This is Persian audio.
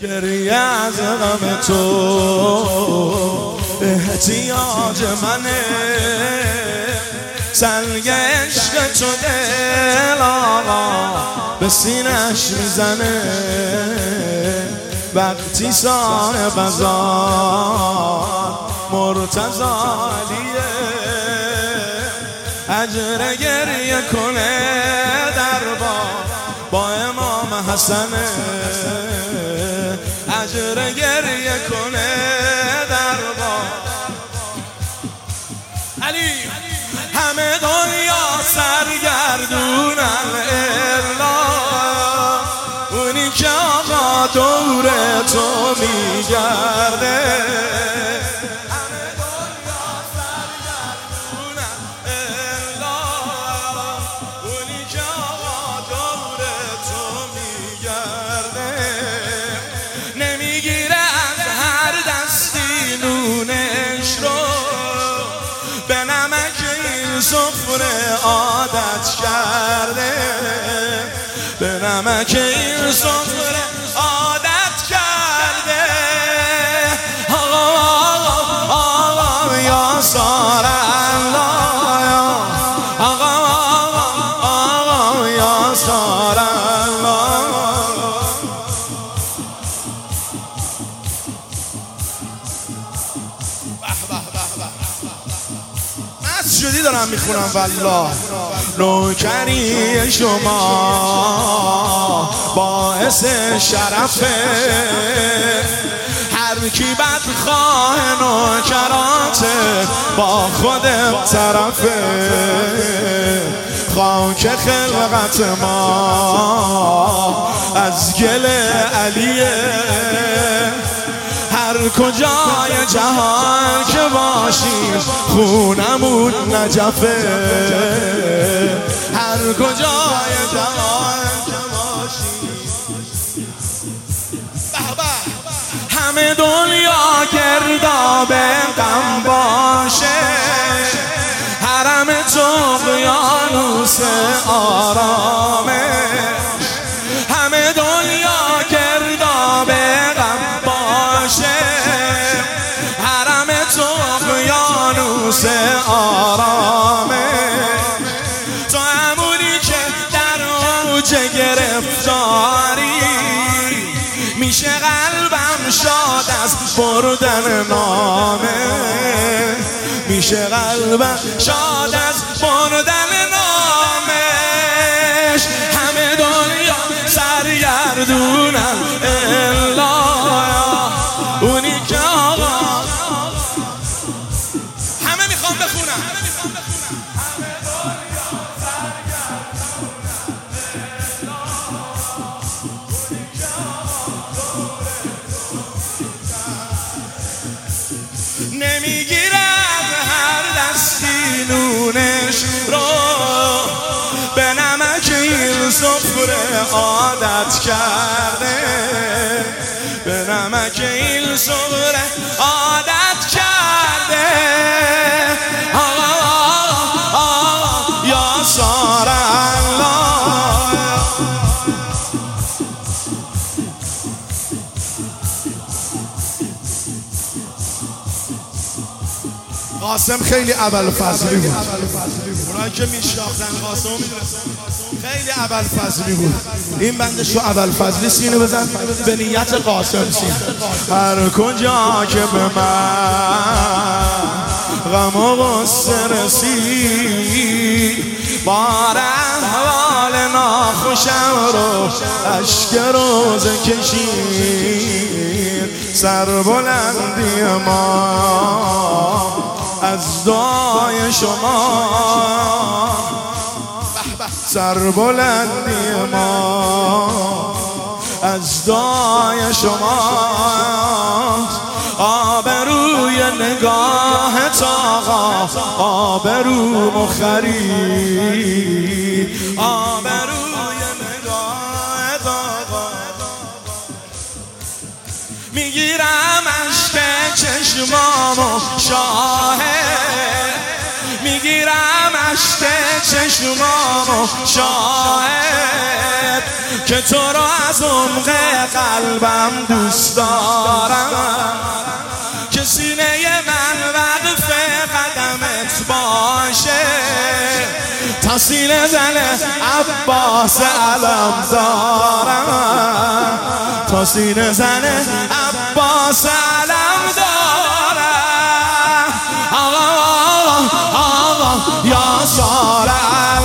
گریه از غم تو احتیاج منه، سنگ عشق تو دل آقا به سینش میزنه، وقتی صاحب بازار مرتضی علیه، اجر گریه کنه دربار با امام حسنه، اجر گریه کنه دربار علی. همه دنیا سرگردونن الا اونی که آقا دور تو میگرده، همه دنیا سرگردونن الا اونی که آقا دور تو میگرده، نمیگیره از هر دستی نونش رو، به نمک این سفره عادت کرده، به نمک این سفره عادت کرده. آقا آقا آقا یا سار الله، آقا آقا آقا یا سار الله. شدی دارم میخونم والله. نوکری شما باعث شرفه، هر کی بدخواه نوکراته با خودت طرفه، خاک خلقت ما از گل علیه، هر کجای جهان که باشیم خونمون نجفه، هر کجای جهان که باشیم. همه دنیا گرداب غم باشه، حرم تو اقیانوس آرامه، همه دنیا گرداب غم باشه، حرم تو اقیانوس آرامه، تو همونی که در اوج گرفتاری میشه قلبم شاد از بردن نامه، میشه قلبم شاد از بردن نامش. همه دنیا سرگردونن الا اونی که آقا همه میخوام بخونم. نمیگیرد هر دستی نونش رو، به نمک این سفره عادت کرده، به نمک این سفره عادت کرده. آقا آقا آقا یا سار الله. قاسم خیلی ابوالفضلی بود، اونایی که میشناختن قاسم خیلی ابوالفضلی بود. این بندش رو ابوالفضلی سینه بزن به نیت قاسم سینه. هر کجا که به من غم و غصه رسید، بار احوال ناخوشم رو اشک روزه کشید، سربلندی ما از دعای شما، سربلندی ما از دعای شما، آبروی نگاه آقا آبرو مخرید، آبروی نگاه آقا. میگیرم اشک چشمامو شاهد، بگیرم اشک چشمامو شاهد که تو رو از عمق قلبم دوست دارم، که سینه من وقف قدمت باشه، تا سینه زن عباس علم دارم، تا سینه زن عباس علم دارم. آقا آقا آقا یا سارا